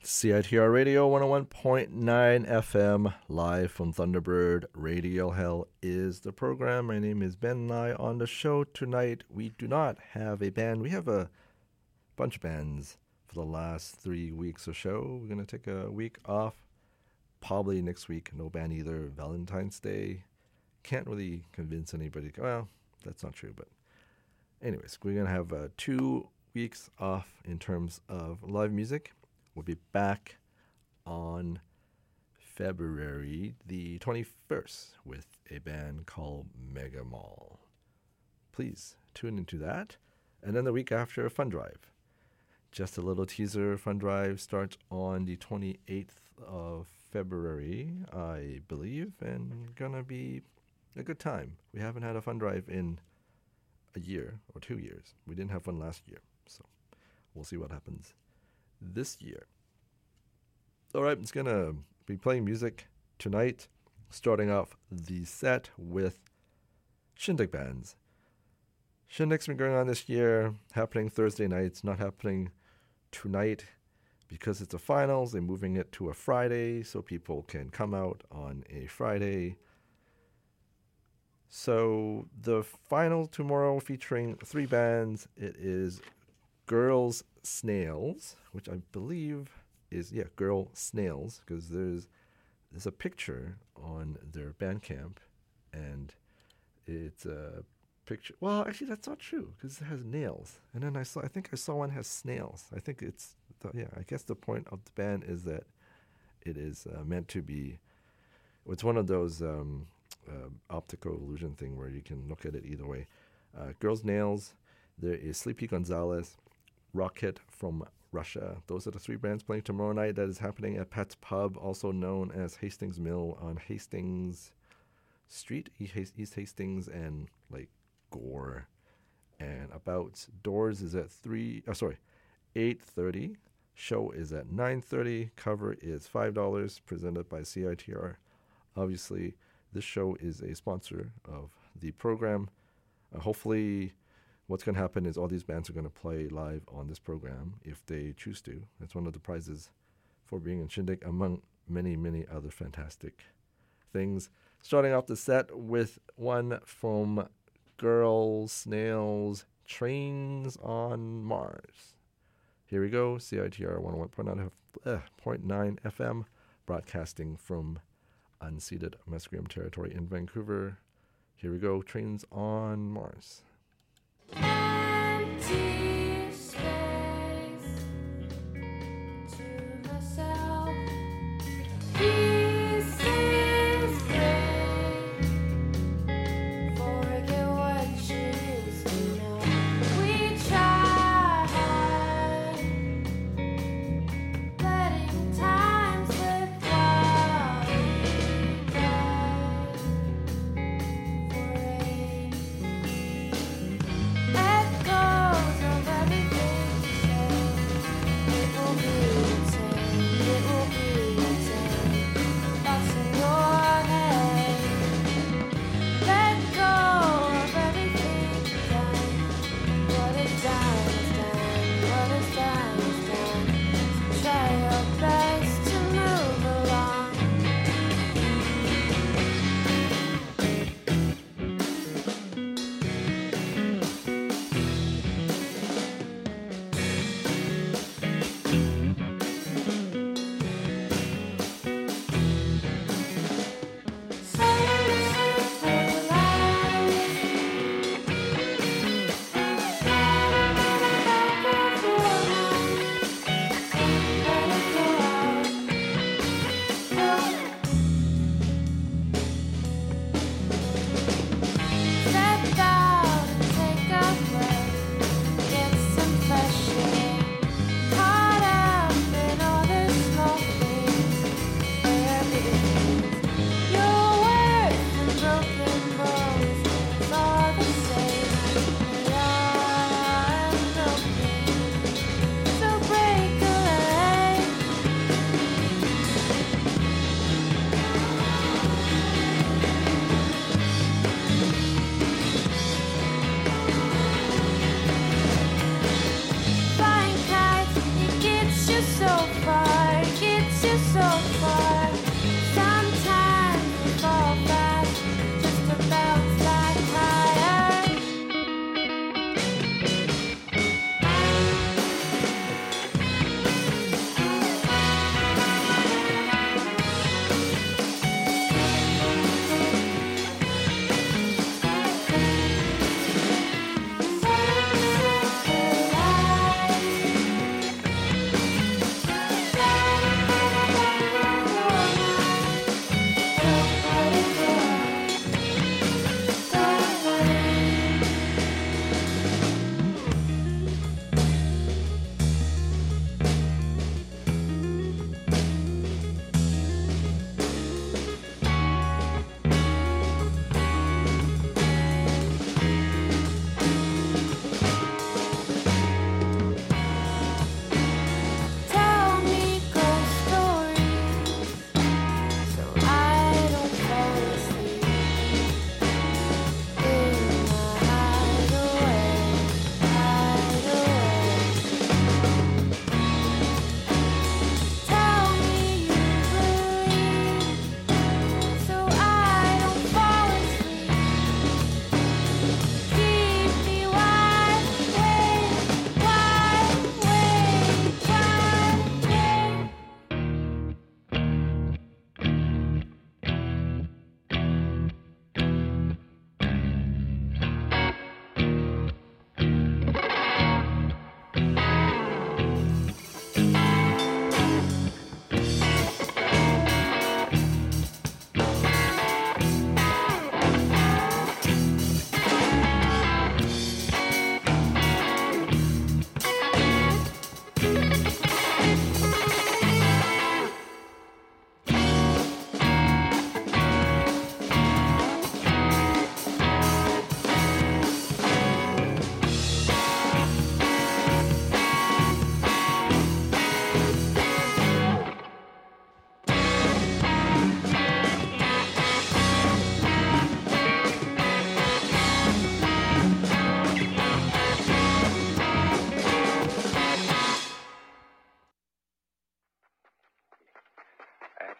CITR Radio 101.9 FM, live from Thunderbird Radio. Hell is the program. My name is Ben Nye. On the show tonight, we do not have a band. We have a bunch of bands for the last 3 weeks or so. We're going to take a week off. Probably next week, no band either. Valentine's Day. Can't really convince anybody. Well, that's not true, but anyways, we're going to have 2 weeks off in terms of live music. We'll be back on February the 21st with a band called Mega Mall. Please tune into that. And then the week after, Fun Drive. Just a little teaser. Fun Drive starts on the 28th of February, I believe, and gonna be a good time. We haven't had a Fun Drive in a year or 2 years. We didn't have one last year, so we'll see what happens this year. All right, I'm just going to be playing music tonight, starting off the set with Shindig bands. Shindig's been going on this year, happening Thursday nights, not happening tonight because it's the finals. They're moving it to a Friday so people can come out on a Friday. So the final tomorrow featuring 3 bands, it is Girls Snails, which I believe is, Girl Snails, because there's a picture on their Bandcamp, and it's a picture. Well, actually, that's not true, because it has nails. And then I think I saw one has snails. I think I guess the point of the band is that it is meant to be, it's one of those optical illusion thing where you can look at it either way. Girls Nails, there is Sleepy Gonzalez, Rocket from Russia. Those are the 3 bands playing tomorrow night. That is happening at Pat's Pub, also known as Hastings Mill on Hastings Street, East Hastings and Gore. And about doors is at 8:30. Show is at 9:30. Cover is $5, presented by CITR. Obviously, this show is a sponsor of the program. Hopefully, what's going to happen is all these bands are going to play live on this program if they choose to. That's one of the prizes for being in Shindig, among many, many other fantastic things. Starting off the set with one from Girls Snails, Trains on Mars. Here we go, CITR 101.9 FM, broadcasting from unceded Musqueam territory in Vancouver. Here we go, Trains on Mars. Empty space to myself. This is great. Forget what you used to know. We tried letting time slip while we died for rain. Echoes of everything you say. It will be retained. It will be retained. Thoughts in your head. Let go of everything you've done. What is done is done. What is done is done. So try your best to move along. Step out and take a breath. Get some fresh air. Caught up in all the small things. Your words and broken bones is all the same. We are broken. So break a leg. Flying kites, it gets you so far.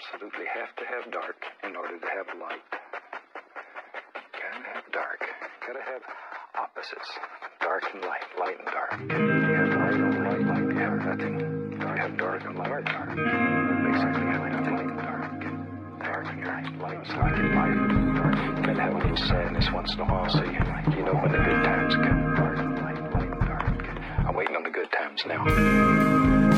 absolutely have to have dark in order to have light. Gotta have dark. Gotta have opposites. Dark and light, light and dark. You have light and light, light, you have nothing. You have dark and light, dark. Basically, you have nothing and dark. Dark and light, light, dark and light, dark. You gotta have a little sadness once in a while so you know when the good times come. Dark and light, light and dark. I'm waiting on the good times now.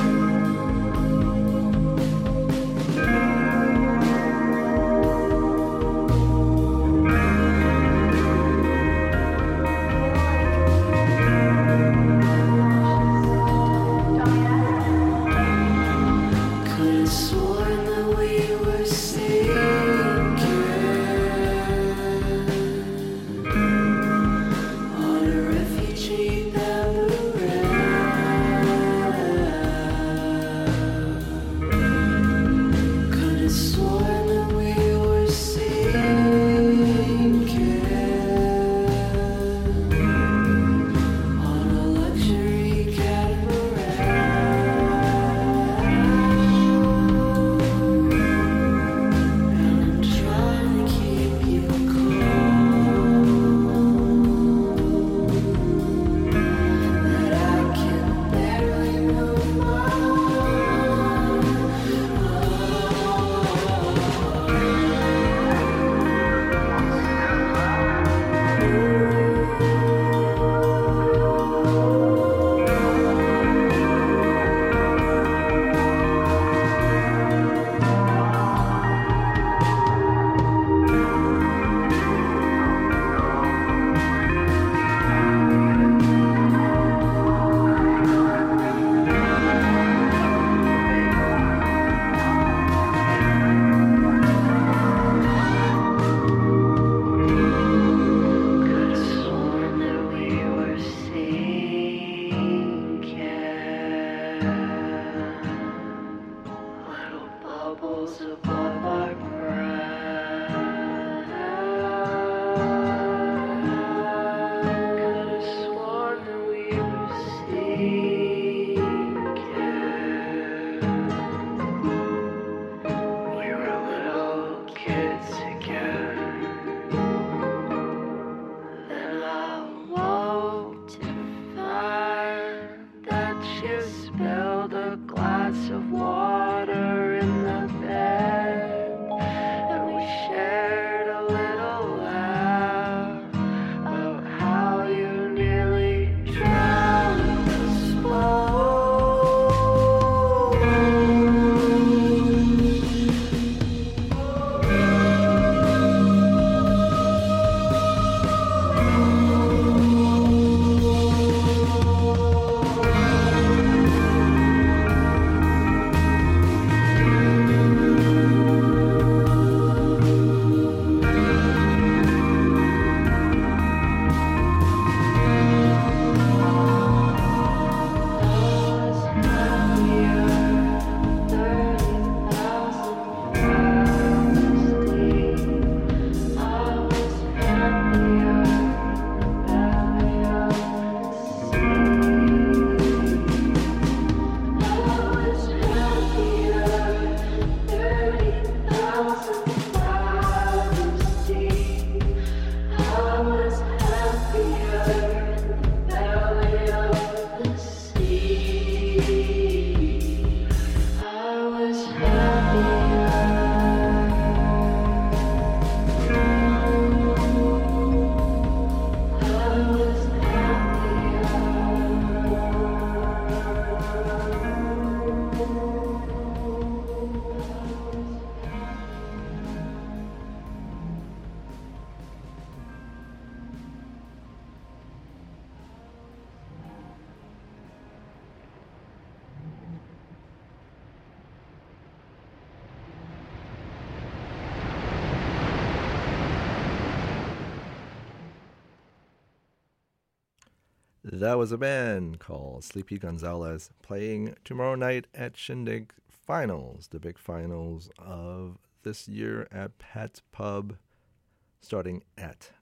That was a band called Sleepy Gonzalez playing tomorrow night at Shindig Finals, the big finals of this year at Pat's Pub, starting at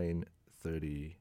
9:30.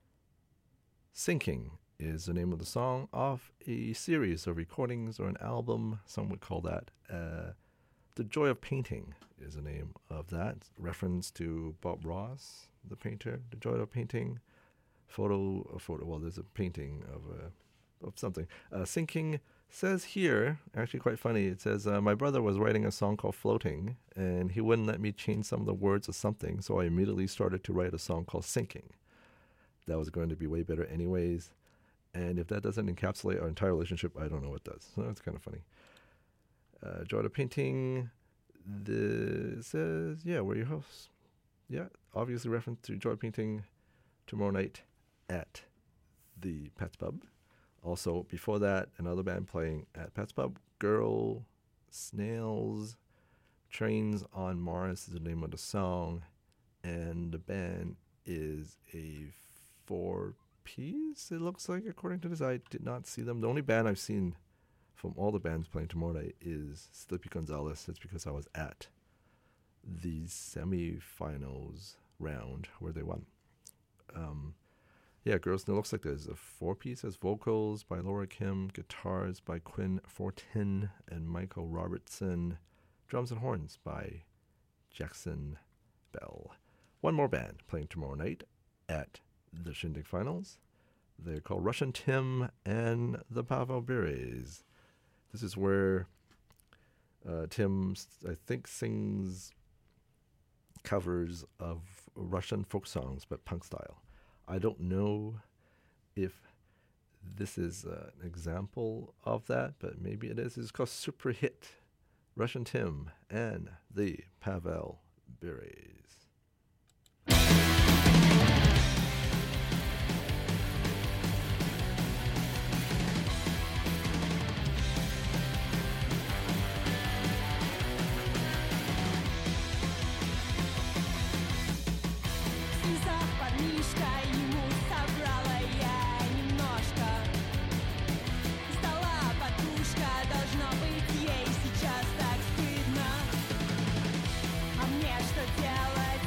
Sinking is the name of the song off a series of recordings or an album. Some would call that The Joy of Painting is the name of that. Reference to Bob Ross, the painter. The Joy of Painting. Well, there's a painting of something. Sinking says here, actually quite funny, it says, my brother was writing a song called Floating, and he wouldn't let me change some of the words or something, so I immediately started to write a song called Sinking. That was going to be way better anyways. And if that doesn't encapsulate our entire relationship, I don't know what does. So that's kind of funny. Joy of Painting, this says, we're your hosts. Yeah, obviously reference to Joy of Painting tomorrow night at the Pat's Pub. Also, before that, another band playing at Pat's Pub, Girl, Snails, Trains on Mars is the name of the song. And the band is a 4-piece, it looks like, according to this. I did not see them. The only band I've seen from all the bands playing tomorrow night is Slippy Gonzalez. That's because I was at the semifinals round where they won. Girls, it looks like there's a 4-piece. There's vocals by Laura Kim, guitars by Quinn Fortin and Michael Robertson, drums and horns by Jackson Bell. One more band playing tomorrow night at the Shindig Finals. They're called Russian Tim and the Pavel Bures. This is where Tim, I think, sings covers of Russian folk songs, but punk style. I don't know if this is an example of that, but maybe it is. It's called Super Hit, Russian Tim and the Pavel Bures. Что делать?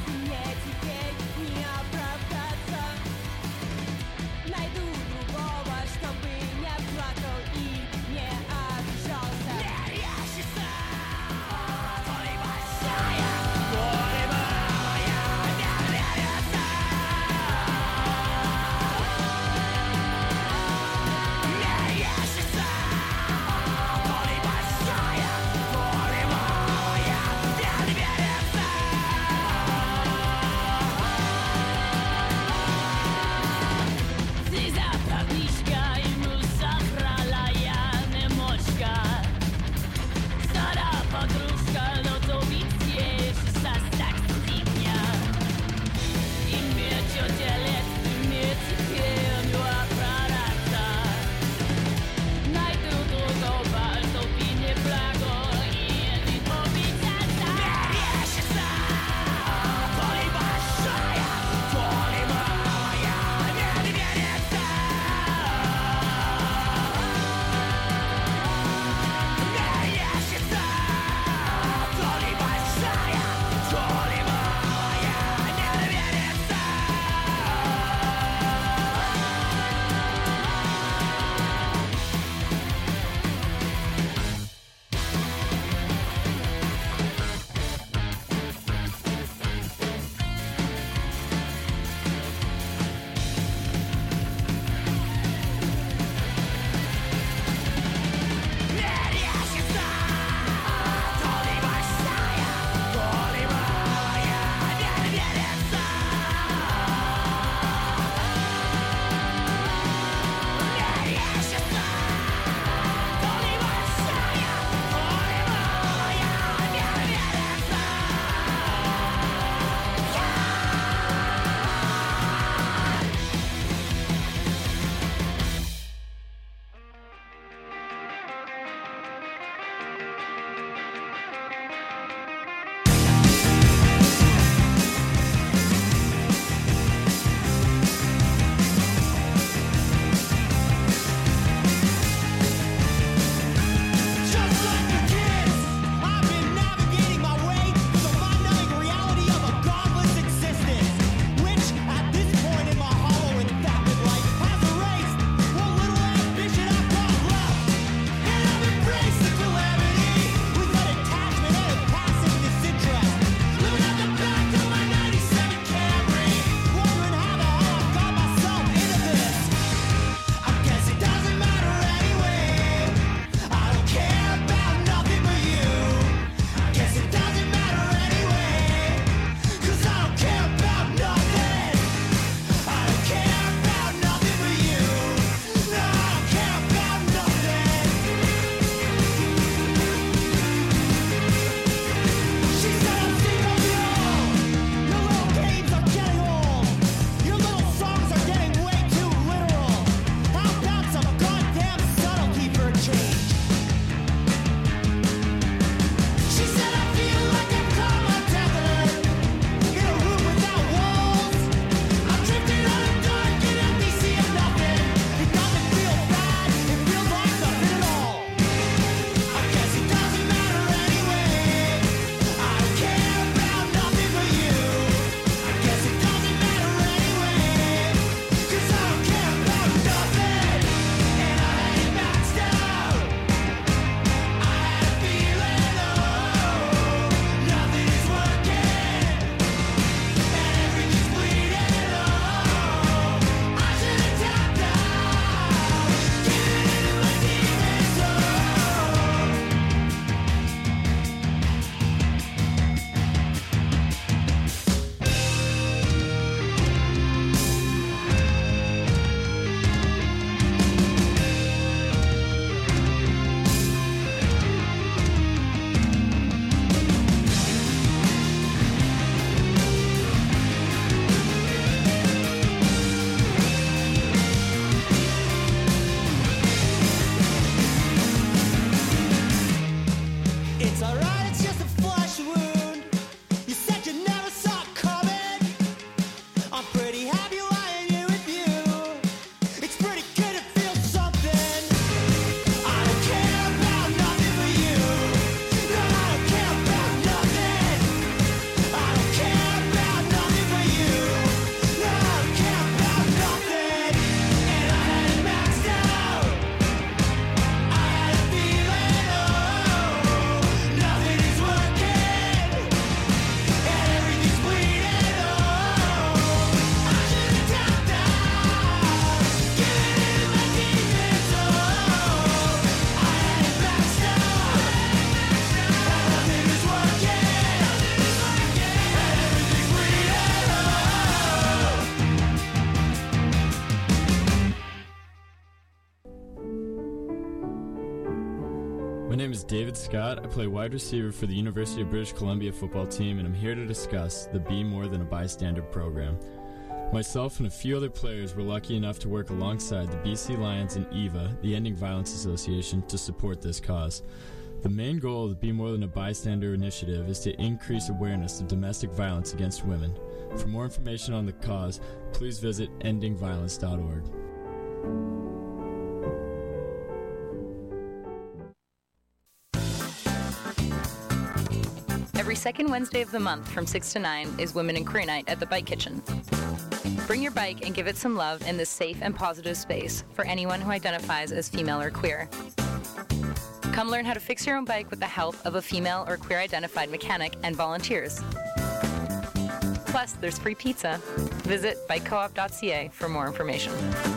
is David Scott. I play wide receiver for the University of British Columbia football team, and I'm here to discuss the Be More Than a Bystander program. Myself and a few other players were lucky enough to work alongside the BC Lions and EVA, the Ending Violence Association, to support this cause. The main goal of the Be More Than a Bystander initiative is to increase awareness of domestic violence against women. For more information on the cause, please visit endingviolence.org. Every second Wednesday of the month from 6 to 9 is Women in Queer Night at the Bike Kitchen. Bring your bike and give it some love in this safe and positive space for anyone who identifies as female or queer. Come learn how to fix your own bike with the help of a female or queer-identified mechanic and volunteers. Plus, there's free pizza. Visit bikecoop.ca for more information.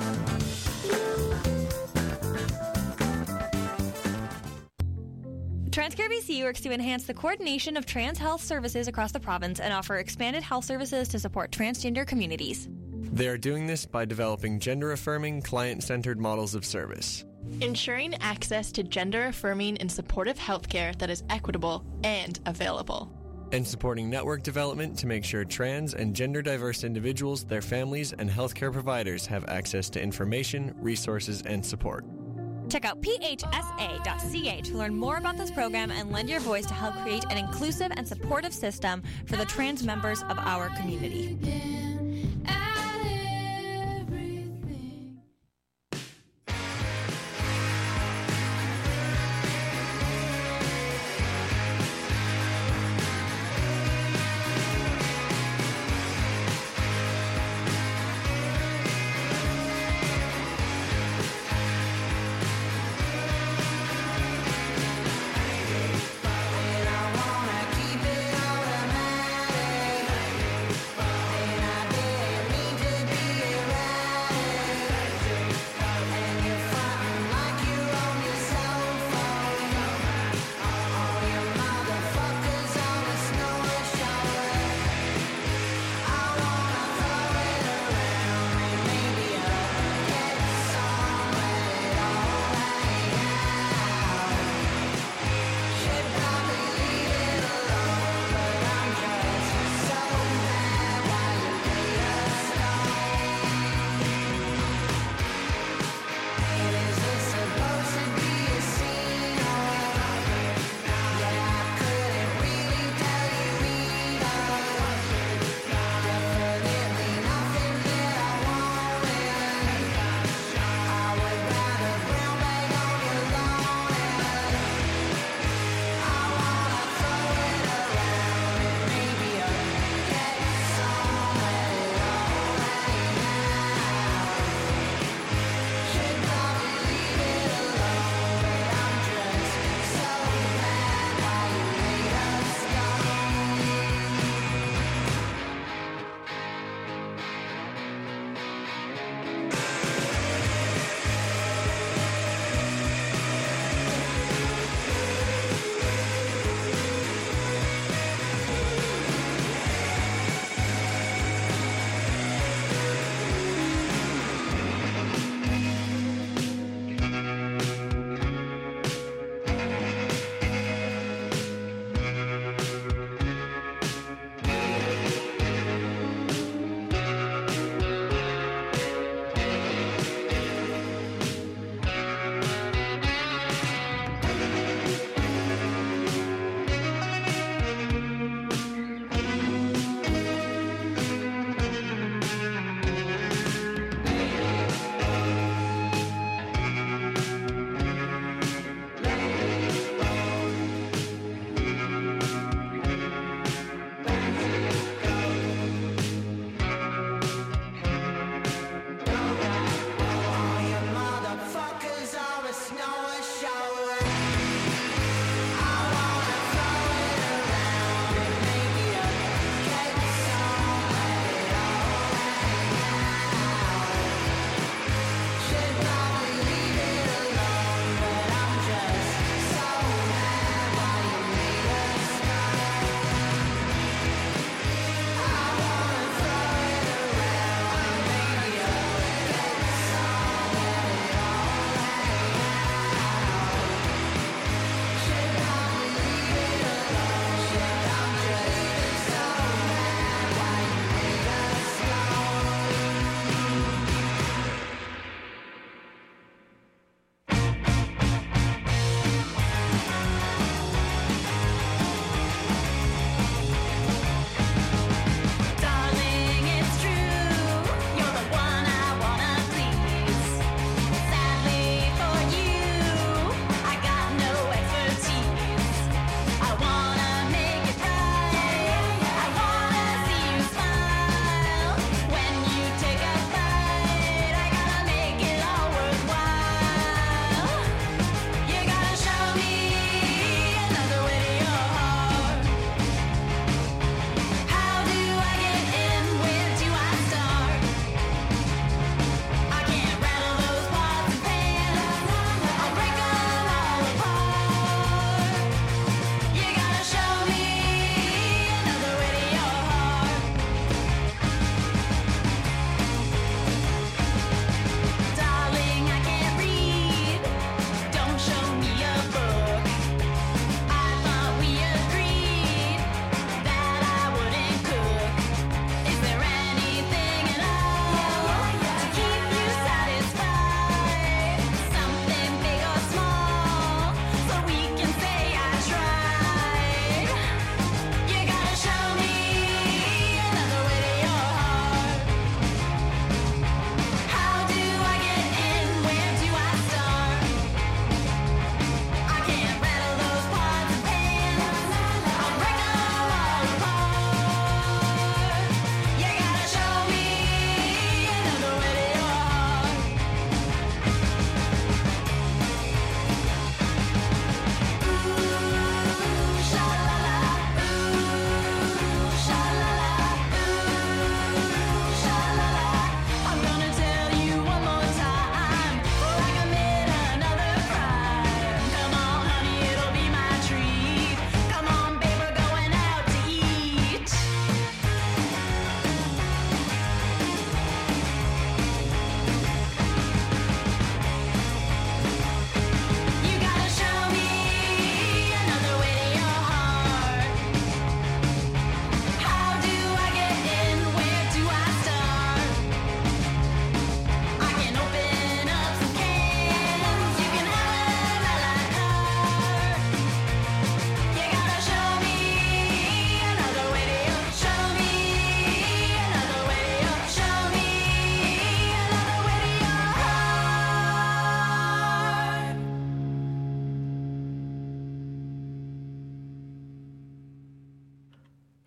TransCare BC works to enhance the coordination of trans health services across the province and offer expanded health services to support transgender communities. They are doing this by developing gender-affirming, client-centered models of service, ensuring access to gender-affirming and supportive healthcare that is equitable and available, and supporting network development to make sure trans and gender-diverse individuals, their families, and healthcare providers have access to information, resources, and support. Check out phsa.ca to learn more about this program and lend your voice to help create an inclusive and supportive system for the trans members of our community.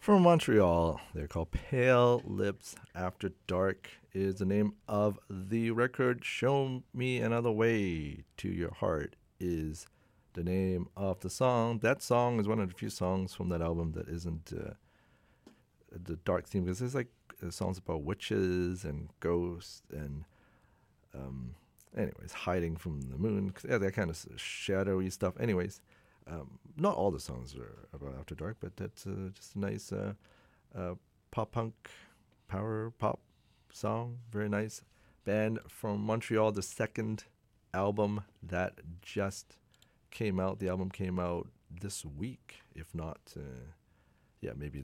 From Montreal, they're called Pale Lips After Dark is the name of the record. Show Me Another Way to Your Heart is the name of the song. That song is one of the few songs from that album that isn't the dark theme, because there's like songs about witches and ghosts and anyways, hiding from the moon, yeah, that kind of shadowy stuff. Anyways, not all the songs are about After Dark, but that's just a nice pop punk, power pop song. Very nice band from Montreal. The second album that just came out. The album came out this week, if not, maybe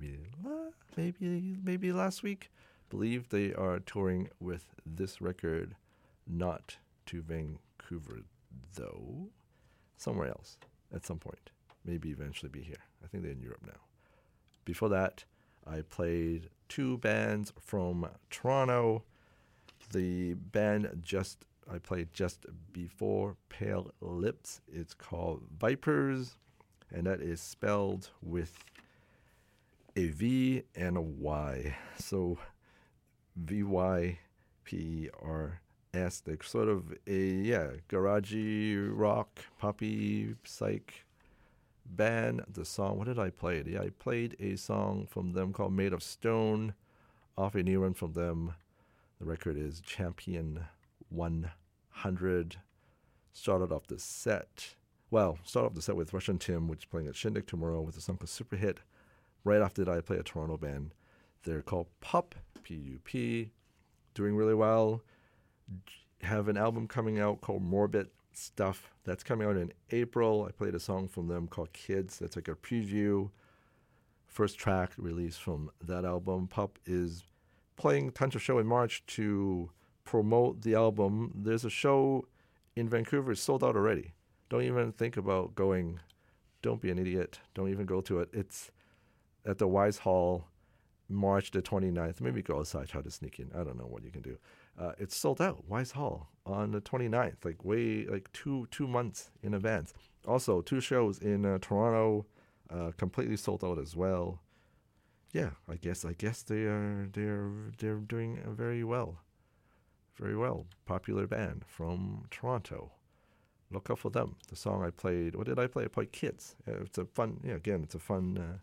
last week. Believe they are touring with this record. Not to Vancouver, though. Somewhere else at some point. Maybe eventually be here. I think they're in Europe now. Before that, I played two bands from Toronto. The band I played just before Pale Lips. It's called Vipers, and that is spelled with a V and a Y. So VYPERS. They're sort of a garagey rock, poppy, psych band. The song, what did I play? I played a song from them called Made of Stone, off a new one from them. The record is Champion 100. Started off the set with Russian Tim, which is playing at Shindig tomorrow with a song called Super Hit. Right after that, I play a Toronto band. They're called Pup, P-U-P, doing really well. Have an album coming out called Morbid Stuff. That's coming out in April. I played a song from them called Kids. That's like a preview. First track released from that album. Pup is playing a bunch of show in March to promote the album. There's a show in Vancouver. It's sold out already. Don't even think about going. Don't be an idiot. Don't even go to it. It's at the Wise Hall, March the 29th. Maybe go outside, try to sneak in. I don't know what you can do. It's sold out, Wise Hall, on the 29th, like two months in advance. Also, two shows in Toronto, completely sold out as well. Yeah, I guess they're doing very well. Very well. Popular band from Toronto. Look out for them. The song I played, what did I play? I played Kids. It's a fun, it's a fun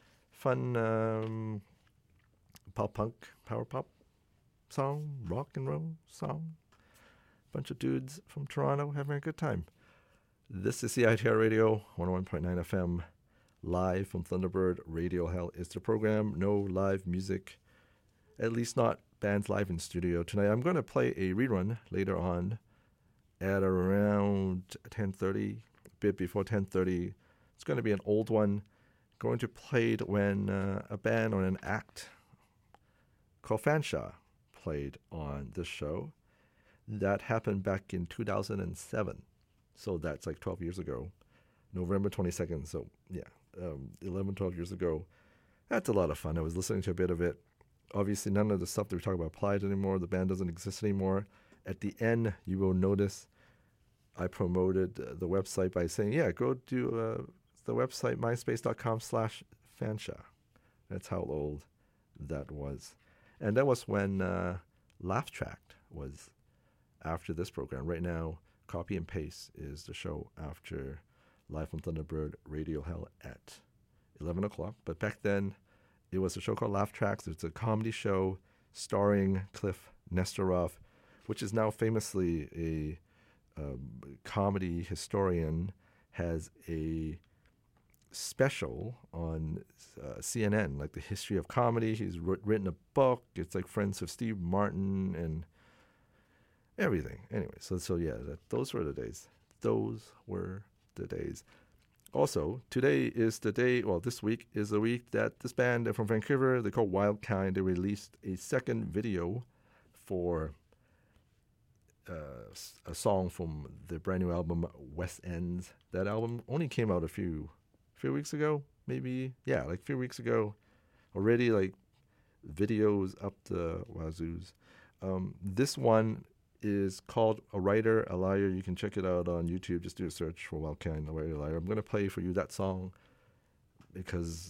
pop punk, power pop song, rock and roll song. Bunch of dudes from Toronto having a good time. This is CITR Radio, 101.9 FM, live from Thunderbird. Radio Hell is the program. No live music, at least not bands live in studio tonight. I'm going to play a rerun later on at around 10:30, a bit before 10:30. It's going to be an old one. Going to play it when a band or an act called Fanshawe played on this show. That happened back in 2007. So that's like 12 years ago. November 22nd. So, 11, 12 years ago. That's a lot of fun. I was listening to a bit of it. Obviously, none of the stuff that we talk about applies anymore. The band doesn't exist anymore. At the end, you will notice I promoted the website by saying, go to the website, myspace.com/Fanshawe. That's how old that was. And that was when Laugh Track was after this program. Right now, Copy and Paste is the show after Live from Thunderbird Radio Hell at 11 o'clock. But back then, it was a show called Laugh Tracks. It's a comedy show starring Cliff Nesteroff, which is now famously a comedy historian, has a special on CNN, like the history of comedy. He's written a book. It's like friends of Steve Martin and everything. Anyway, those were the days. Those were the days. Also, today is the day, this week is the week that this band from Vancouver, they're called Wildkind, they released a second video for a song from the brand new album, West Ends. That album only came out a few weeks ago, maybe. Yeah, like a few weeks ago. Already, like, videos up the wazoos. This one is called A Writer, a Liar. You can check it out on YouTube. Just do a search for Wildkind, A Writer, a Liar. I'm going to play for you that song because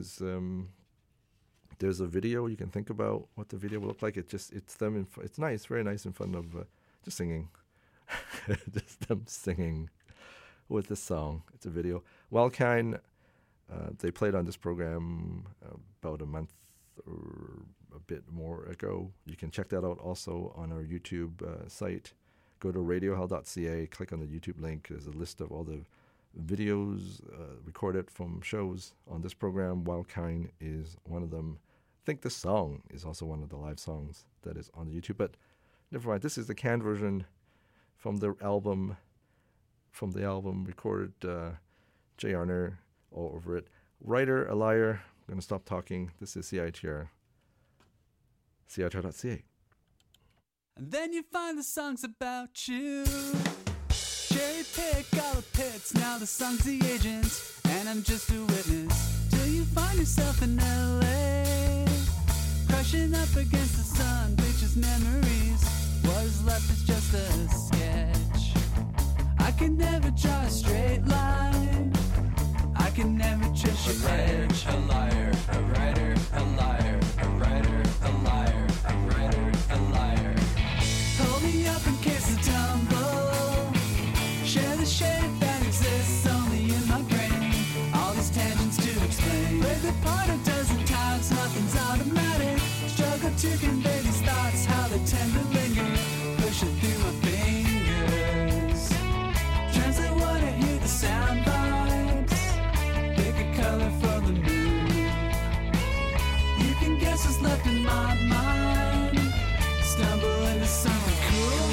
there's a video. You can think about what the video will look like. It's them. It's nice, very nice in front of just singing, just them singing with the song. It's a video. Wildkind, they played on this program about a month or a bit more ago. You can check that out also on our YouTube site. Go to radiohell.ca, click on the YouTube link. There's a list of all the videos recorded from shows on this program. Wildkind is one of them. I think the song is also one of the live songs that is on the YouTube, but never mind. This is the canned version from the album recorded. Jay Arner all over it. Writer, a liar. I'm going to stop talking. This is CITR. CITR.ca. And then you find the songs about you. Cherry pick all the pits, now the song's the agent, and I'm just a witness. Till you find yourself in LA, crushing up against the sun, pictures, memories. What is left is just a sketch. I can never draw a straight line, I can never trust your edge. A liar, a writer, a liar, a writer, a liar, a writer, a liar. Hold me up in case I tumble. Share the shade that exists only in my brain. All these tangents to explain. Break the part a dozen times, nothing's automatic. Struggle to convey these thoughts, how they tend to linger. Push it through my fingers. Translate what I hear, the sound bites. Pick a color for the moon. You can guess what's left in my mind. Stumble into something cool.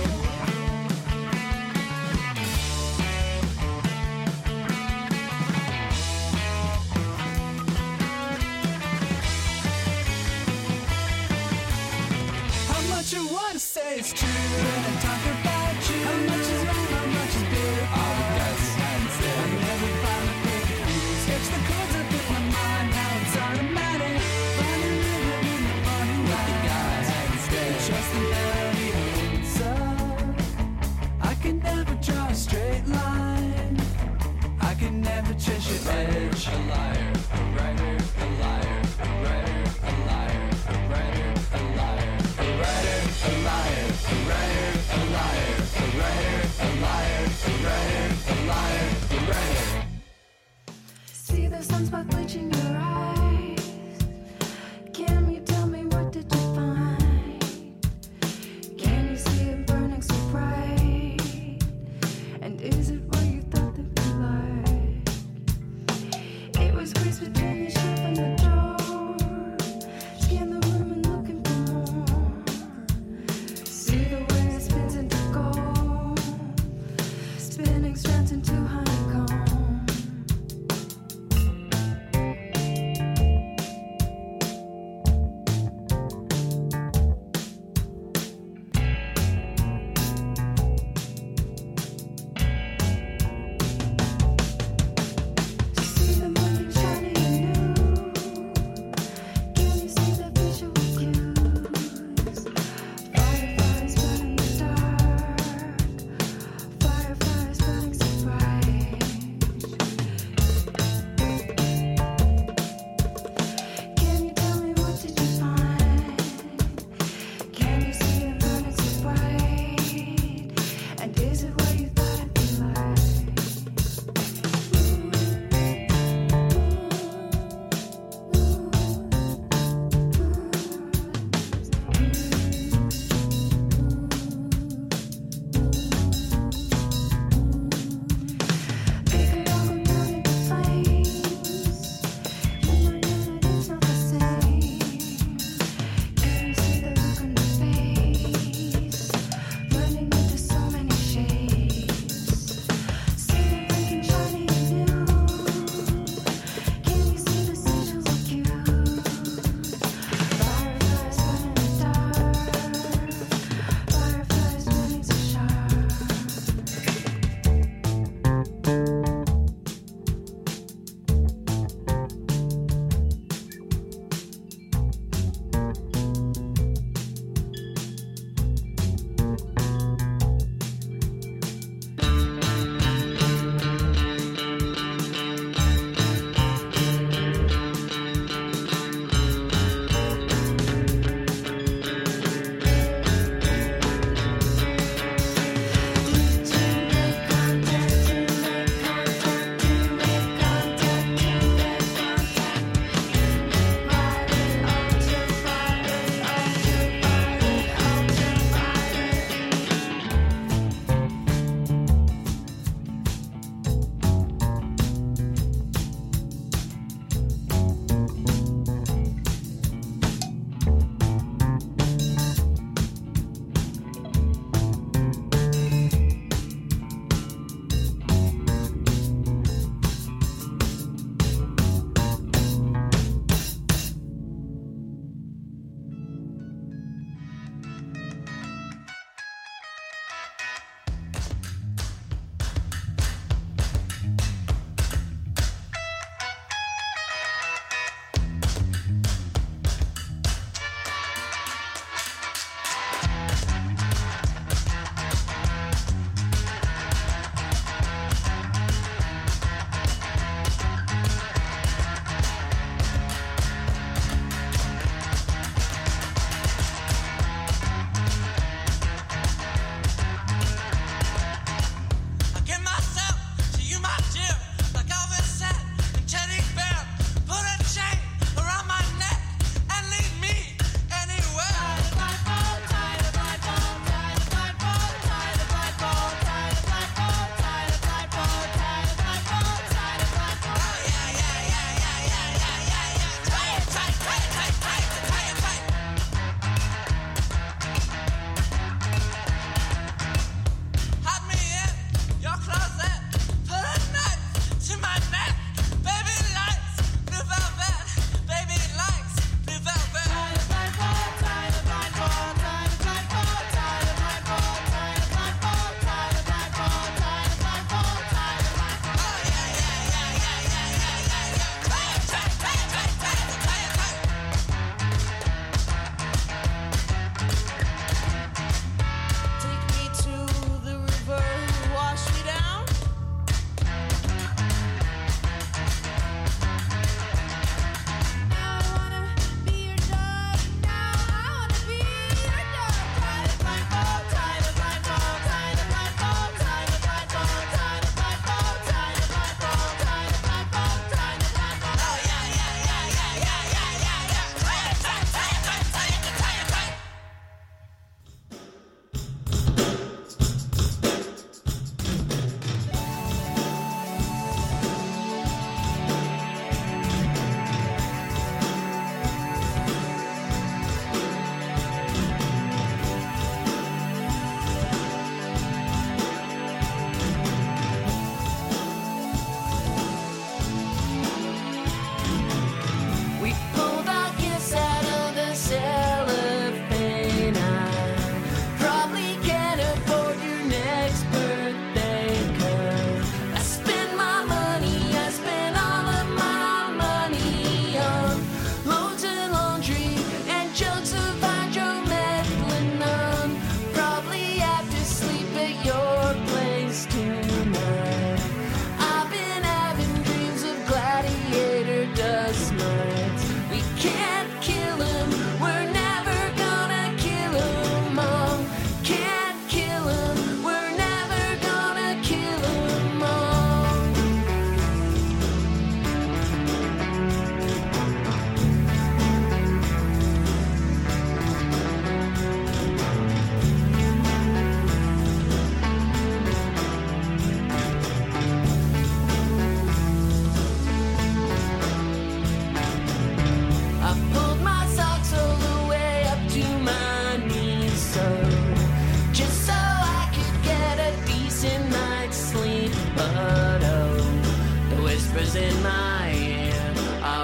You want to say it's true, and I talk about you. How much is wrong, how much is big? All the guys and instead I never find a big view. Sketch the chords up in my mind, how it's automatic. Find a river in the morning with the guys instead. Trust the melody holds up. I can never draw a straight line. I can never trust your edge. A liar, a writer, a liar, a writer, a liar, a writer, a liar. A writer, a liar, a writer, a liar, a writer, a liar, a writer, a liar, a writer. See the sunspot bleaching your eyes. Can you tell me what did you find? Can you see it burning so bright? And is it what you thought they'd be like? It was grease between the ship and the door. Scan the room and looking for more. See the way it spins into gold, spinning strands into honeycomb.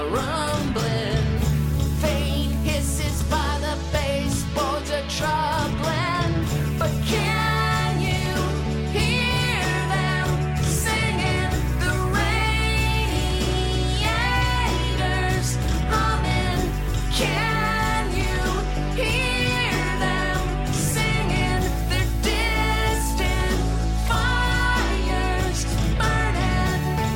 are rumbling. Faint hisses by the baseboards are troubling. But can you hear them singing? The radiators humming. Can you hear them singing? Their distant fires burning.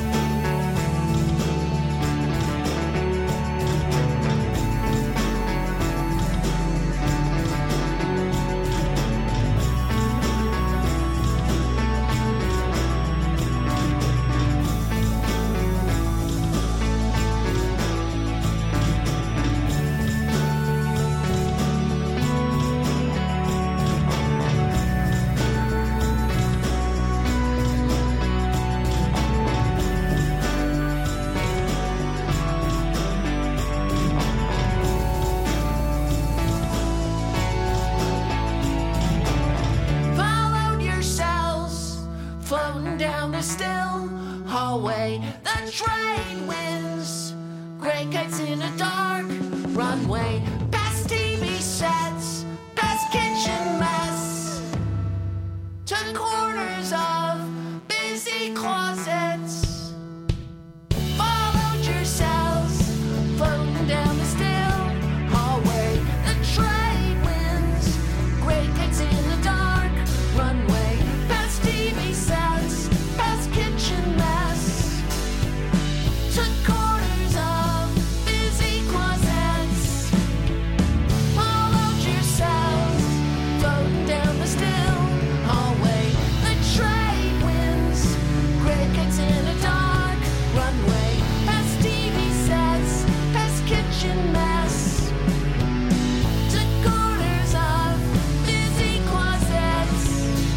Followed yourselves, floating down the still hallway. The trade winds, gray kites in a dark runway. Past TV sets, past kitchen mess, to corners of busy closets. Followed yourselves, floating down the still hallway. The trade winds, gray kites in the dark runway. Past TV sets, past kitchen mess, to corners of busy closets. Followed yourselves, floating down the still hallway. The trade winds, gray kites in a dark runway. Past TV sets, past kitchen mess, to corners of busy closets.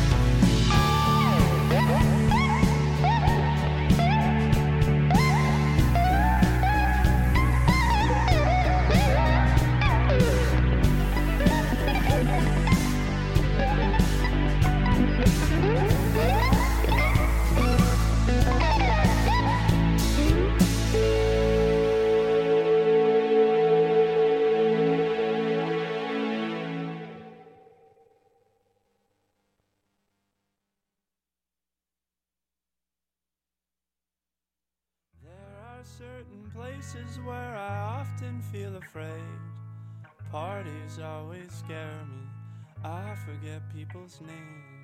There are certain places where I often feel afraid. Parties always scare me. I forget people's names.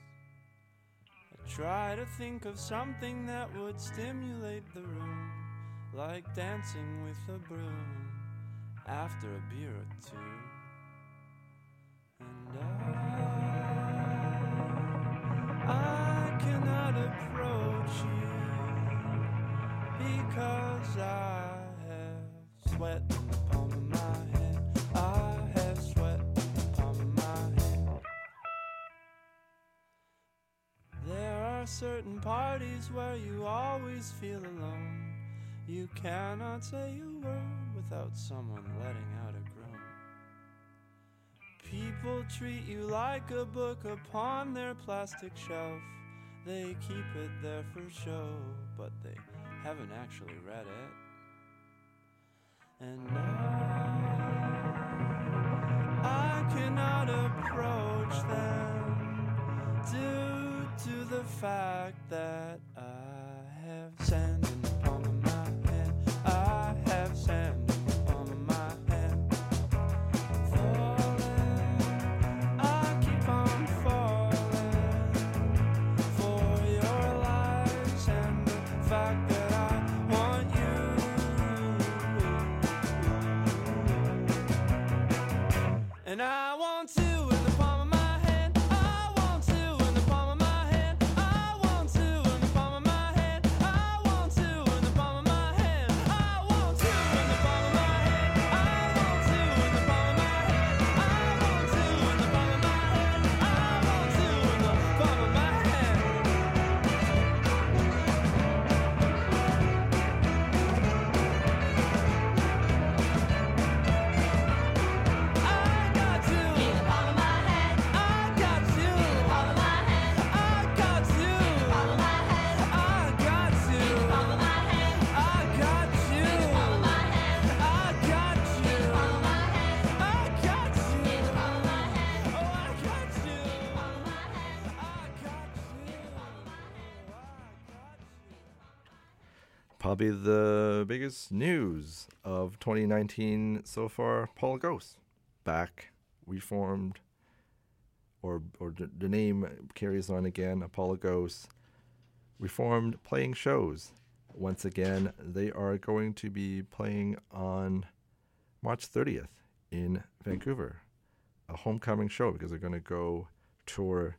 I try to think of something that would stimulate the room, like dancing with a broom after a beer or two. And I cannot approach you because I have sweat in the palm of my hand. I have sweat in the palm of my hand. There are certain parties where you always feel alone. You cannot say a word without someone letting out a groan. People treat you like a book upon their plastic shelf. They keep it there for show, but they haven't actually read it. And I cannot approach them due to the fact that I have sand in the palm of my hand. I have sand in the palm of my hand. Falling, I keep on falling for your lies and the fact that I want you. And I want to in the palm of my hand. I want to in the palm of my hand. I want to in the palm of my hand. I want to in the palm of my hand. I want to in the palm of my hand. I want to in the palm of my hand. I want to in the palm of my hand. I want to in the palm of my hand. I got to Probably the biggest news of 2019 so far, Paula Ghost back, reformed, or the name carries on again, Apollo Ghost, reformed, playing shows. Once again, they are going to be playing on March 30th in Vancouver, a homecoming show, because they're going to go tour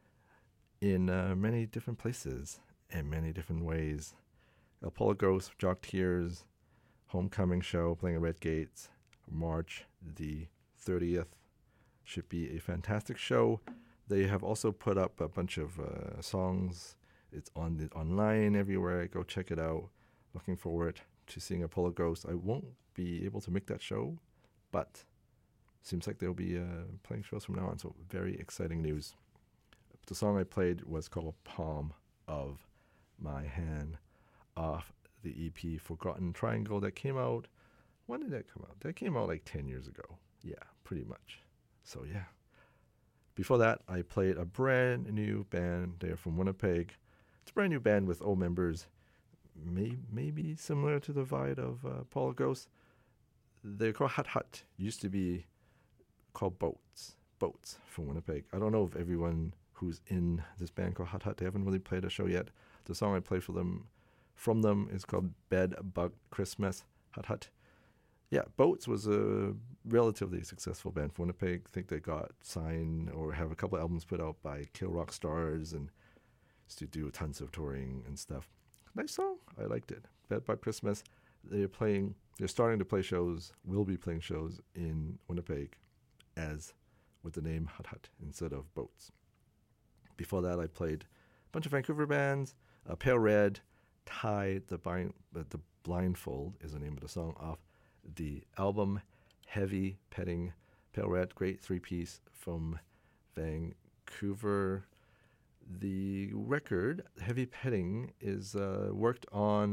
in many different places and many different ways. Apollo Ghost, Jock Tears, homecoming show playing at Red Gates, March the 30th. Should be a fantastic show. They have also put up a bunch of songs. It's online everywhere. Go check it out. Looking forward to seeing Apollo Ghost. I won't be able to make that show, but seems like they'll be playing shows from now on. So very exciting news. The song I played was called Palm of My Hand, off the EP Forgotten Triangle that came out. When did that come out? That came out like 10 years ago. Yeah, pretty much. So yeah. Before that, I played a brand new band. They're from Winnipeg. It's a brand new band with old members, maybe similar to the vibe of Paula Ghost. They're called Hut Hut. Used to be called Boats from Winnipeg. I don't know if everyone who's in this band called Hut Hut, they haven't really played a show yet. The song I played from them is called Bed Bug Christmas, Hut Hut. Yeah, Boats was a relatively successful band from Winnipeg. I think they got signed or have a couple albums put out by Kill Rock Stars and used to do tons of touring and stuff. Nice song. I liked it. Bed Bug Christmas. They're starting to play shows, will be playing shows in Winnipeg as with the name Hut Hut instead of Boats. Before that, I played a bunch of Vancouver bands. Pale Red, Tie the Blindfold is the name of the song off the album Heavy Petting. Pale Red, great three-piece from Vancouver. The record, Heavy Petting, is worked on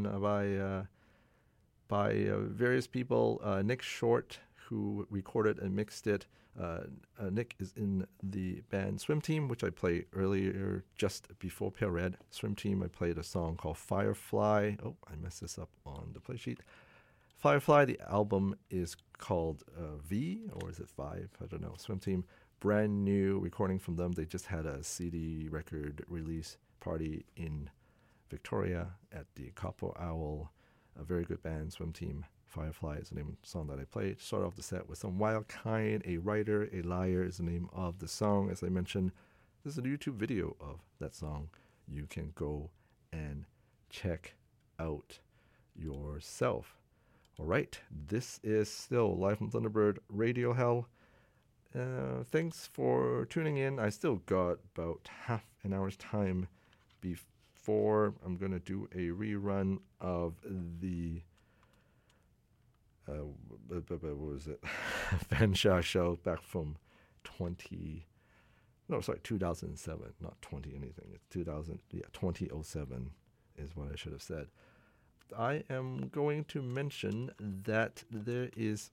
by various people. Nick Short, who recorded and mixed it. Nick is in the band Swim Team, which I played earlier, just before Pale Red. Swim Team, I played a song called Firefly. Oh, I messed this up on the play sheet. Firefly, the album is called V, or is it 5? I don't know. Swim Team, brand new recording from them. They just had a CD record release party in Victoria at the Copper Owl. A very good band, Swim Team. Firefly is the name of the song that I played. Start off the set with some Wild Kind, A Writer, A Liar is the name of the song. As I mentioned, there's a YouTube video of that song. You can go and check out yourself. All right, this is still live from Thunderbird Radio Hell. Thanks for tuning in. I still got about half an hour's time before I'm going to do a rerun of the what was it? Fanshawe show back from 2007, not 20 anything. It's 2007 is what I should have said. I am going to mention that there is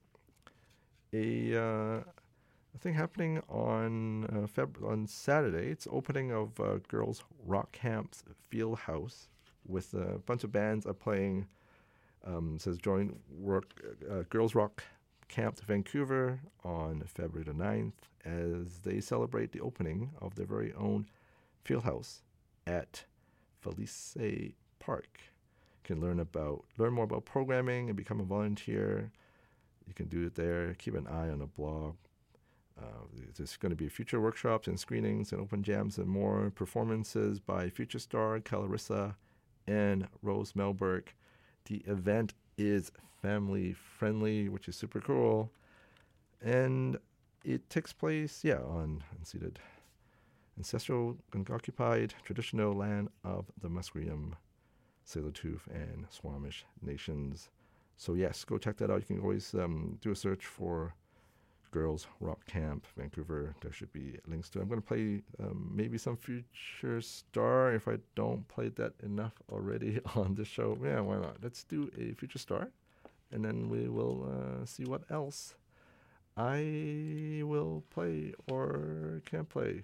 a thing happening on Saturday. It's opening of Girls Rock Camp's Field House with a bunch of bands are playing. Says join Girls Rock Camp Vancouver on February the 9th as they celebrate the opening of their very own field house at Felice Park. You can learn more about programming and become a volunteer. You can do it there. Keep an eye on the blog. There's going to be future workshops and screenings and open jams and more performances by Future Star, Clarissa, and Rose Melberg. The event is family friendly, which is super cool. And it takes place, on unceded, ancestral and occupied traditional land of the Musqueam, Tsleil-Waututh, and Squamish nations. So yes, go check that out. You can always do a search for Girls Rock Camp Vancouver. There should be links to it. I'm going to play maybe some Future Star if I don't play that enough already on the show. Yeah, why not? Let's do a Future Star, and then we will see what else I will play or can't play.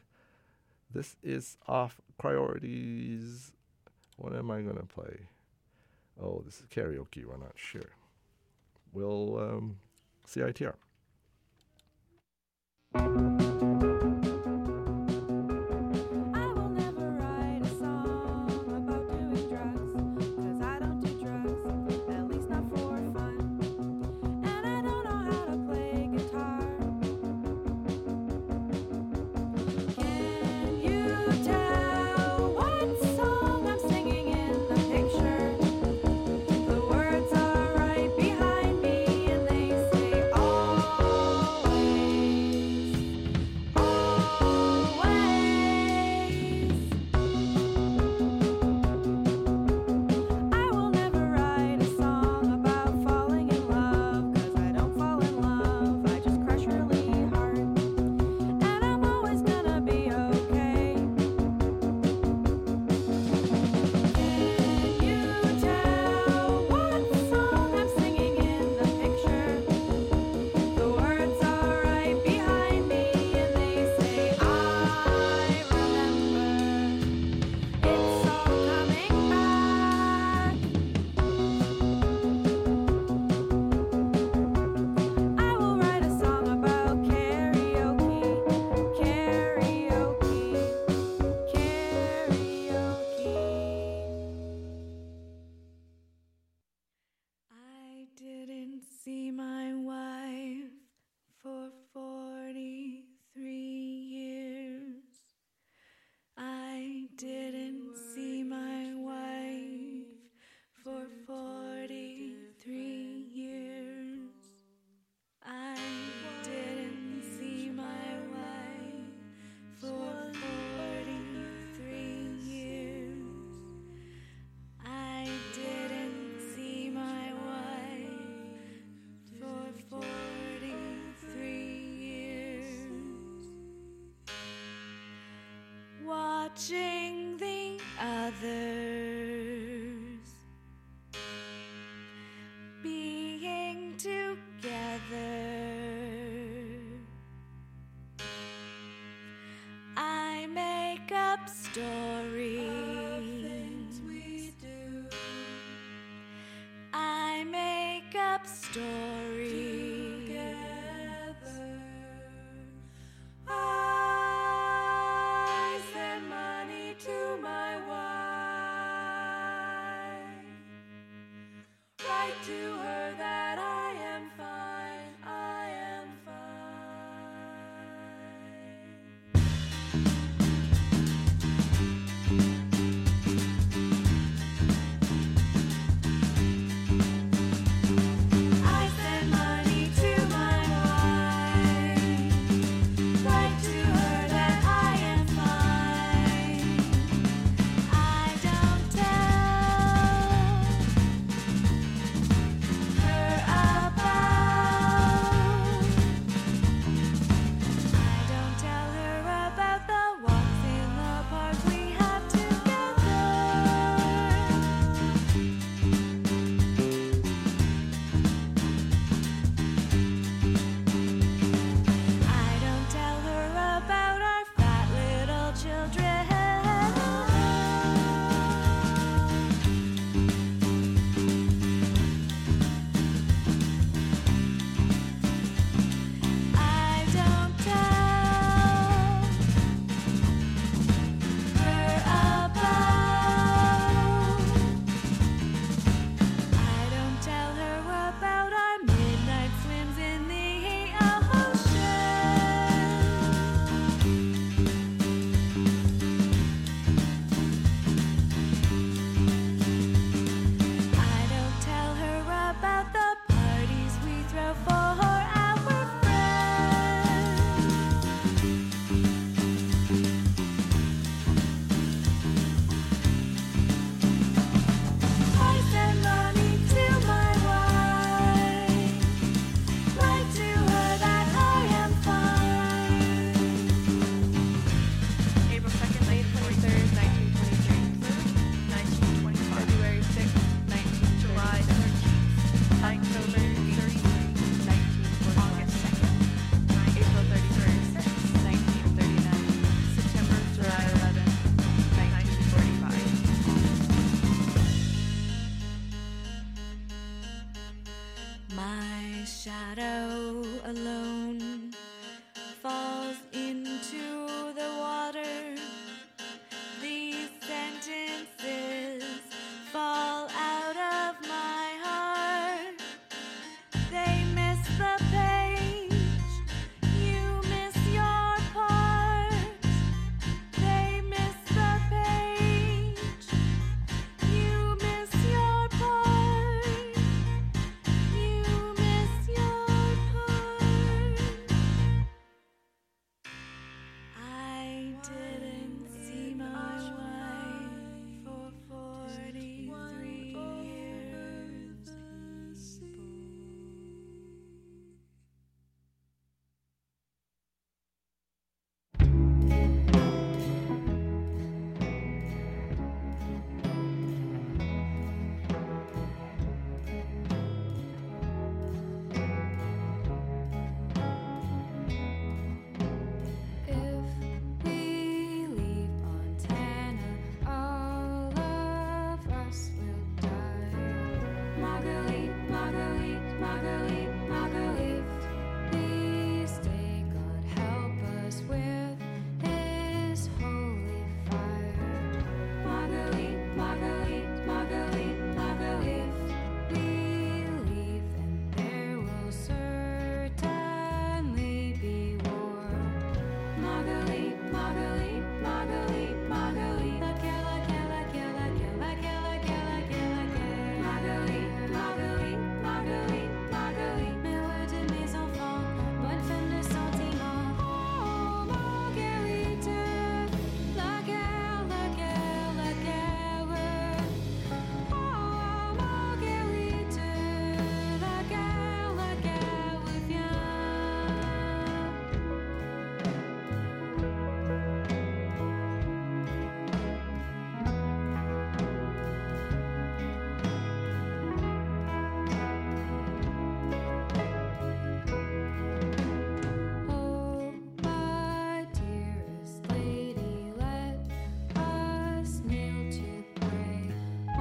This is off Priorities. What am I going to play? Oh, this is karaoke. We're not sure. We'll CITR. Watching the others being together, I make up stories. I make up stories. I send money to my wife. Write to her that I am fine. I am fine. I send shadow alone falls into the water. These sentences fall out of my heart. They miss the page, you miss your part. They miss the page, you miss your part. You miss your part. I didn't see my wife for 43 years. If we leave Montana, all of us will die. Marguerite, Marguerite, Marguerite, Marguerite. We stay, God help us with His holy fire. Marguerite, Marguerite, Marguerite, Marguerite. We leave, and there will certainly be war. Marguerite, Marguerite, Marguerite, Marguerite. Laquelle, laquelle, laquelle, laquelle, laquelle, laquelle, laquelle, laquelle. Marguerite, Marguerite, Marguerite, Marguerite. Mes words et mes enfants, bonne femme de sentiment. Oh, Marguerite, laquelle, laquelle, laquelle. Oh, Marguerite, laquelle, laquelle, viens. Oh, my dearest lady, let us kneel to pray.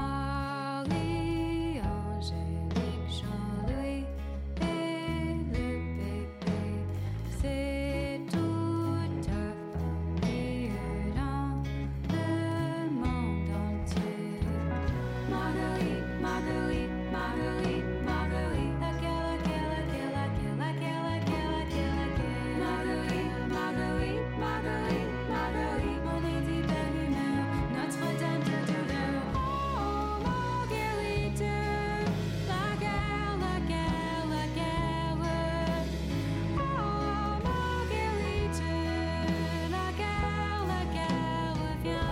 Marie, Angélique, Jean-Louis et le bébé, c'est toute ta famille dans le monde entier. Marguerite, Marguerite, Marguerite, Marguerite. Laquelle, laquelle, laquelle, laquelle, laquelle, laquelle, laquelle. Marguerite, Marguerite, Marguerite, Marguerite. Mon lady belle humeur, Notre-Dame de douleur. Oh, Marguerite, laquelle, laquelle, laquelle. Oh, Marguerite, laquelle, laquelle, viens.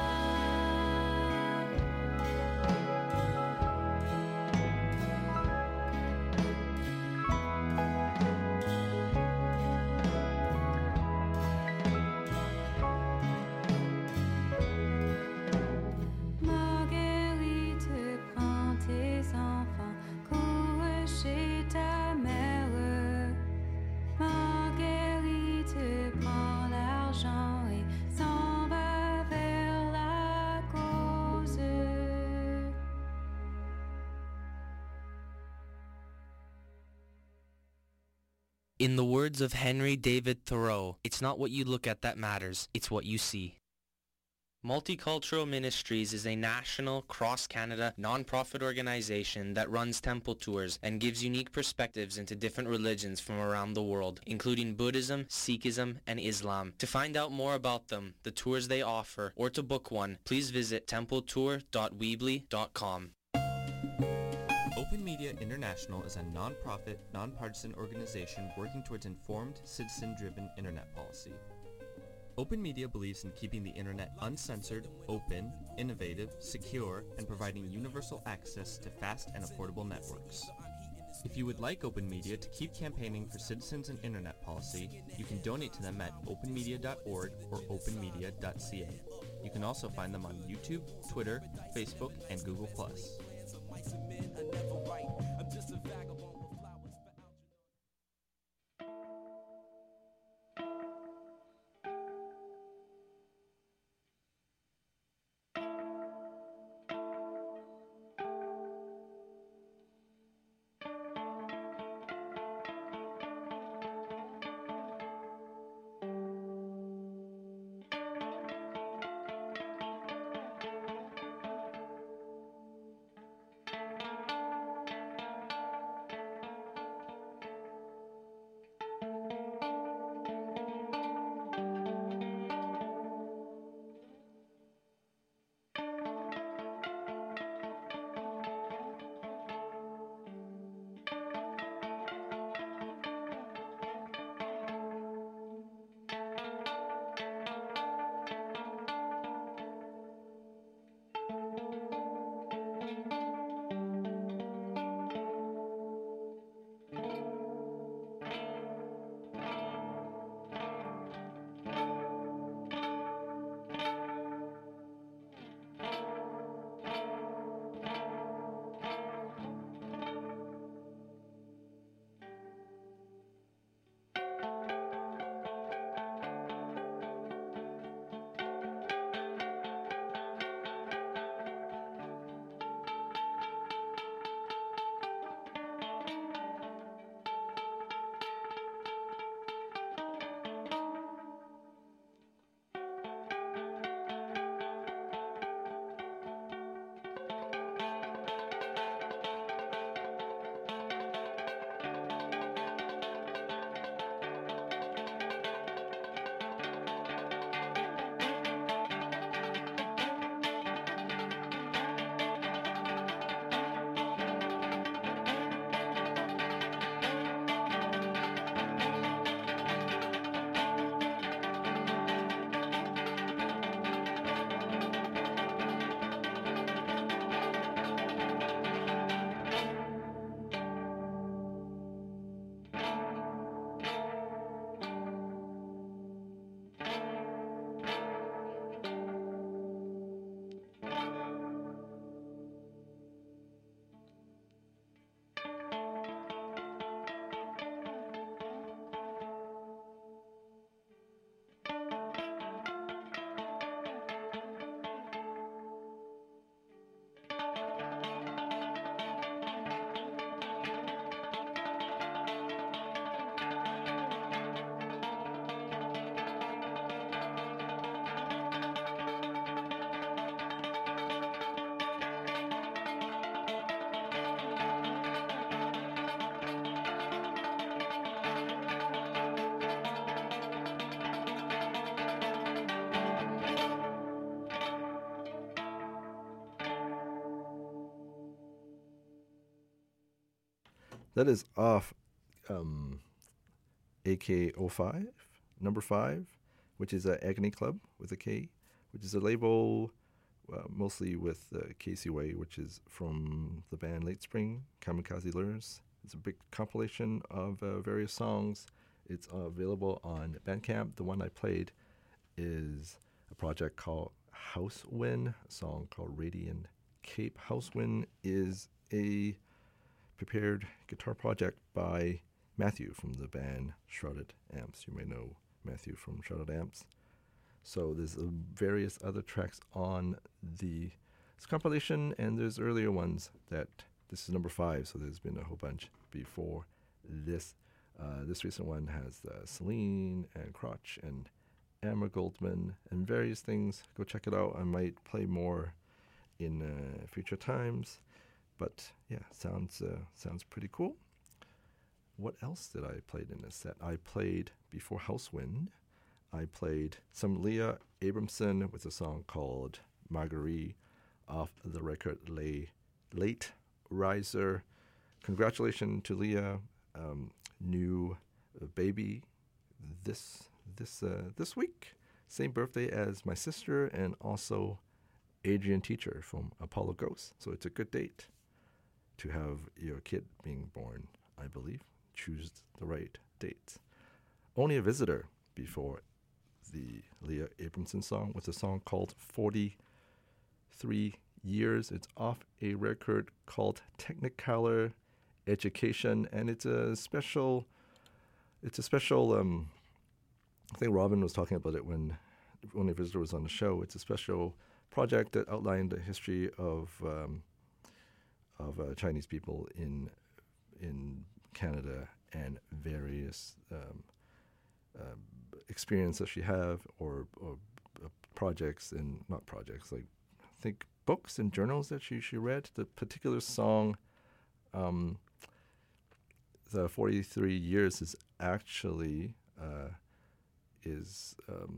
Marguerite, prends tes enfants, cours chez ta mère. Marguerite, prends l'argent et s'en va vers la cause. In the words of Henry David Thoreau, it's not what you look at that matters, it's what you see. Multicultural Ministries is a national, cross-Canada, non-profit organization that runs temple tours and gives unique perspectives into different religions from around the world, including Buddhism, Sikhism, and Islam. To find out more about them, the tours they offer, or to book one, please visit templetour.weebly.com. Open Media International is a non-profit, non-partisan organization working towards informed, citizen-driven internet policy. Open Media believes in keeping the internet uncensored, open, innovative, secure, and providing universal access to fast and affordable networks. If you would like Open Media to keep campaigning for citizens and internet policy, you can donate to them at openmedia.org or openmedia.ca. You can also find them on YouTube, Twitter, Facebook, and Google+. That is off AK05, number 5, which is Agony Club with a K, which is a label mostly with Casey Way, which is from the band Late Spring, Kamikaze Lures. It's a big compilation of various songs. It's available on Bandcamp. The one I played is a project called Housewind, a song called Radiant Cape. Housewind is a prepared guitar project by Matthew from the band Shrouded Amps. You may know Matthew from Shrouded Amps. So there's various other tracks on this compilation, and there's earlier ones that this is number 5, so there's been a whole bunch before this. This recent one has Celine and Crotch and Amber Goldman and various things. Go check it out. I might play more in future times, but yeah, sounds pretty cool. What else did I play in this set? I played before Housewind. I played some Leah Abramson with a song called Marguerite off the record Late Riser. Congratulations to Leah, new baby this week. Same birthday as my sister and also Adrian Teacher from Apollo Ghost. So it's a good date to have your kid being born, I believe. Choose the right dates. Only a Visitor before the Leah Abramson song with a song called 43 Years. It's off a record called Technicolor Education, and it's a special I think Robin was talking about it when Only a Visitor was on the show. It's a special project that outlined the history of Chinese people in Canada and various experiences she have or projects and not projects, like I think books and journals that she read. The particular song, the 43 Years, is actually it's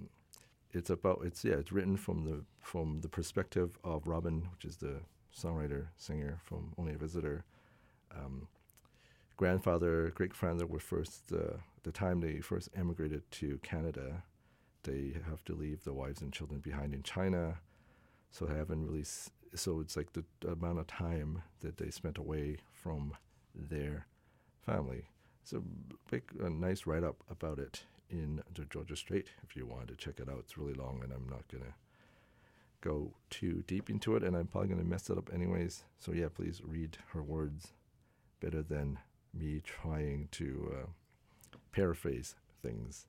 written from the perspective of Robin, which is the songwriter singer from Only a Visitor. Grandfather, great-grandfather were first, the time they first emigrated to Canada, they have to leave the wives and children behind in China, so they haven't really, so it's like the amount of time that they spent away from their family. It's a nice write-up about it in the Georgia Strait, if you wanted to check it out. It's really long, and I'm not going to go too deep into it, and I'm probably going to mess it up anyways. So yeah, please read her words. Better than me trying to paraphrase things.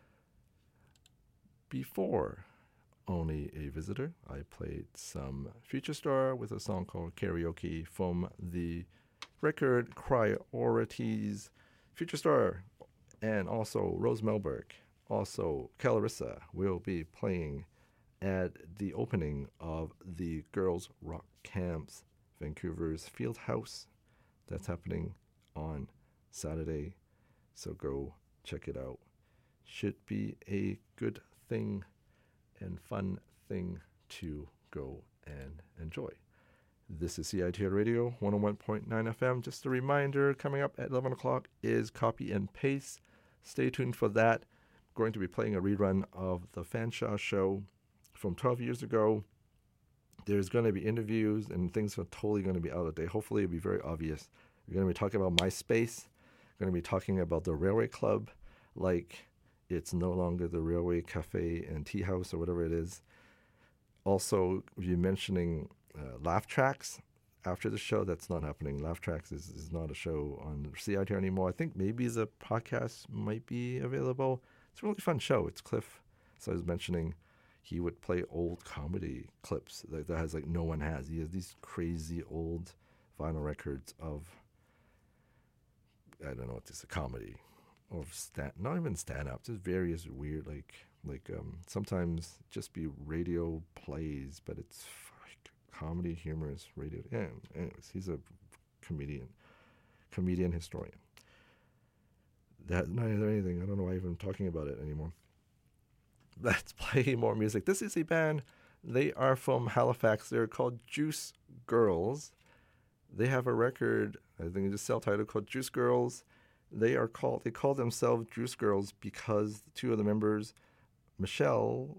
Before Only a Visitor, I played some Future Star with a song called Karaoke from the record Priorities. Future Star and also Rose Melberg, also Calarissa will be playing at the opening of the Girls Rock Camps Vancouver's Field House. That's happening on Saturday, so go check it out. Should be a good thing and fun thing to go and enjoy. This is CITR Radio 101.9 FM. Just a reminder, coming up at 11 o'clock is Copy and Paste. Stay tuned for that. I'm going to be playing a rerun of the Fanshawe show from 12 years ago. There's going to be interviews and things are totally going to be out of date. Hopefully it'll be very obvious. We're going to be talking about MySpace. We're going to be talking about the Railway Club, like it's no longer the Railway Cafe and Tea House or whatever it is. Also, we're mentioning Laugh Tracks after the show. That's not happening. Laugh Tracks is not a show on CITR anymore. I think maybe the podcast might be available. It's a really fun show. It's Cliff. So I was mentioning he would play old comedy clips that has like no one has. He has these crazy old vinyl records of, I don't know what this is, a comedy or not even stand-up, just various weird like sometimes just be radio plays, but it's comedy, humorous radio. Yeah, anyways, he's a comedian historian. That's not anything. I don't know why I'm even talking about it anymore. Let's play more music. This is a band. They are from Halifax. They're called Juice Girls. They have a record, I think it's a self-titled called Juice Girls. They call themselves Juice Girls because two of the members, Michelle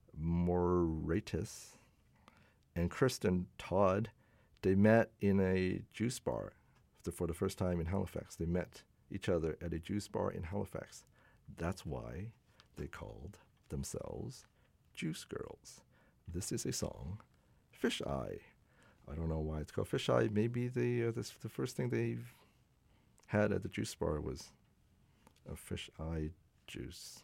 Moratis and Kristen Todd, they met in a juice bar for the first time in Halifax. They met each other at a juice bar in Halifax. That's why they called themselves Juice Girls. This is a song, Fish Eye. I don't know why it's called Fish Eye. Maybe the first thing they had at the juice bar was a fish eye juice.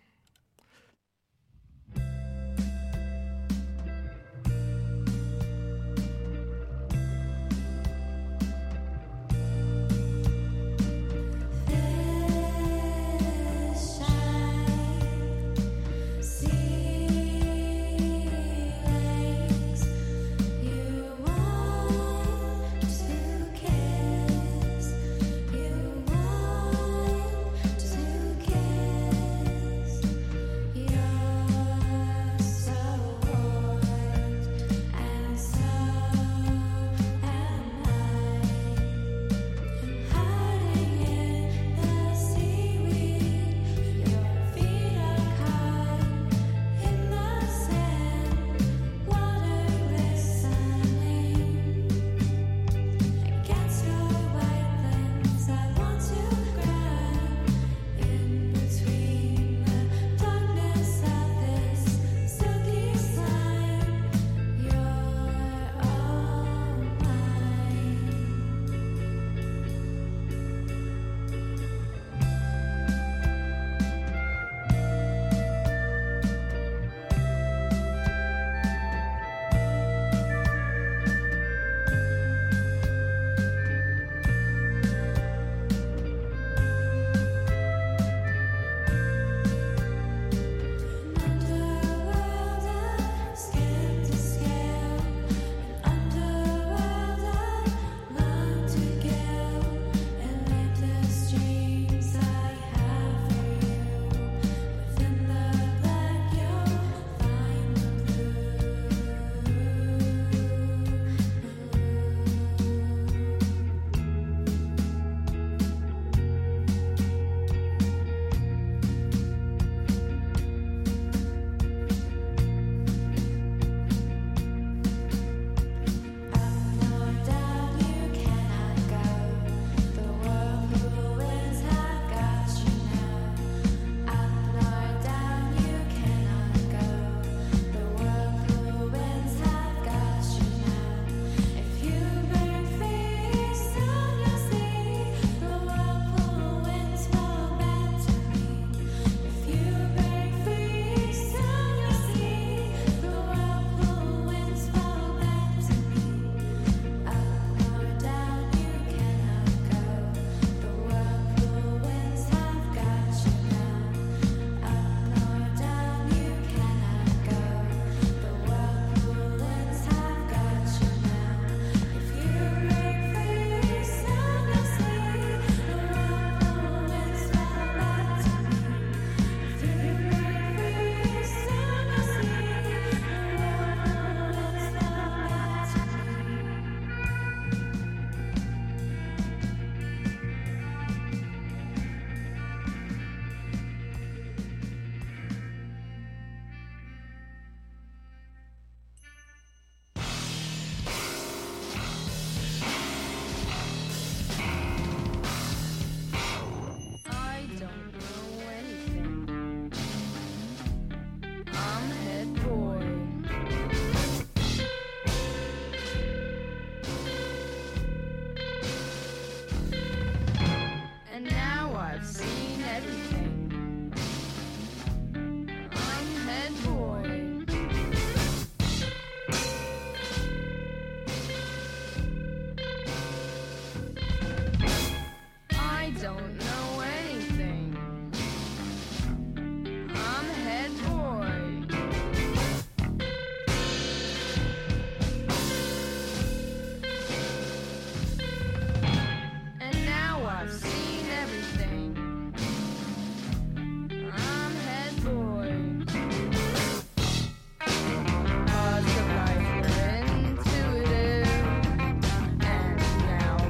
Now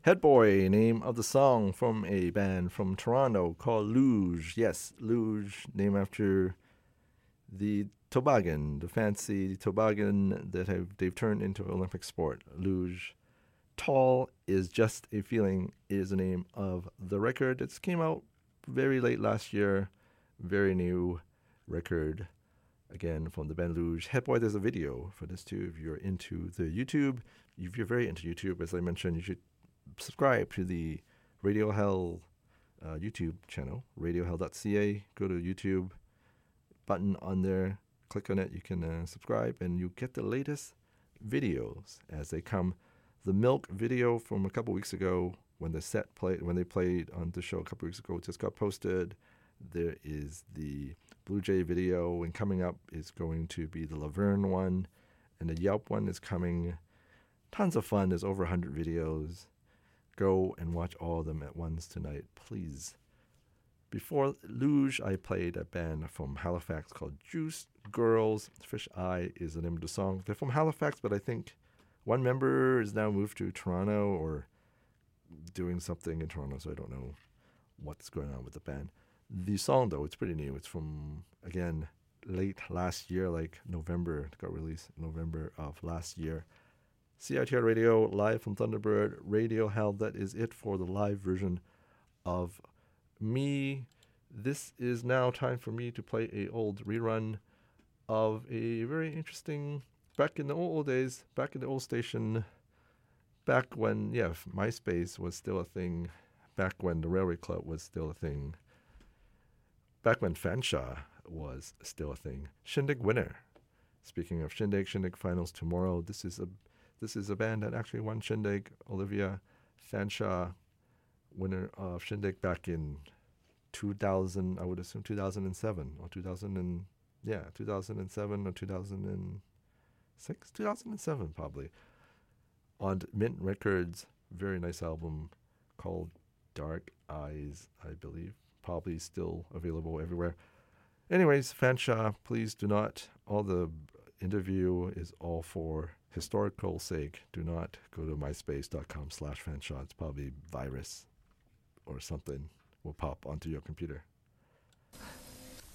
Head Boy, name of the song from a band from Toronto called Luge. Yes, Luge, named after the toboggan, the fancy toboggan that they've turned into Olympic sport. Luge. Tall is Just a Feeling is the name of the record. It came out very late last year. Very new record. Again, from the band Luge. Head Boy, there's a video for this too. If you're into the YouTube, if you're very into YouTube, as I mentioned, you should subscribe to the Radio Hell YouTube channel, radiohell.ca. Go to YouTube, button on there, click on it. You can subscribe, and you get the latest videos as they come. The Milk video from a couple weeks ago, when they played on the show a couple weeks ago, just got posted. There is the Blue Jay video, and coming up is going to be the Laverne one, and the Yelp one is coming. Tons of fun. There's over 100 videos. Go and watch all of them at once tonight, please. Before Luge, I played a band from Halifax called Juice Girls. Fish Eye is the name of the song. They're from Halifax, but I think one member is now moved to Toronto or doing something in Toronto, so I don't know what's going on with the band. The song, though, it's pretty new. It's from, again, late last year, like November. It got released November of last year. CITR Radio, live from Thunderbird, Radio Hell. That is it for the live version of me. This is now time for me to play a old rerun of a very interesting, back in the old days, back in the old station, back when, MySpace was still a thing, back when the Railway Club was still a thing, back when Fanshawe was still a thing. Shindig Winner. Speaking of Shindig Finals tomorrow. This is a band that actually won Shindig. Olivia Fanshawe, winner of Shindig back in 2000, I would assume 2007 or 2007 or 2006, 2007 probably. On Mint Records, very nice album called Dark Eyes, I believe. Probably still available everywhere. Anyways, Fanshawe, please do not, all the interview is all for historical sake. Do not go to myspace.com/Fanshawe. It's probably virus or something will pop onto your computer.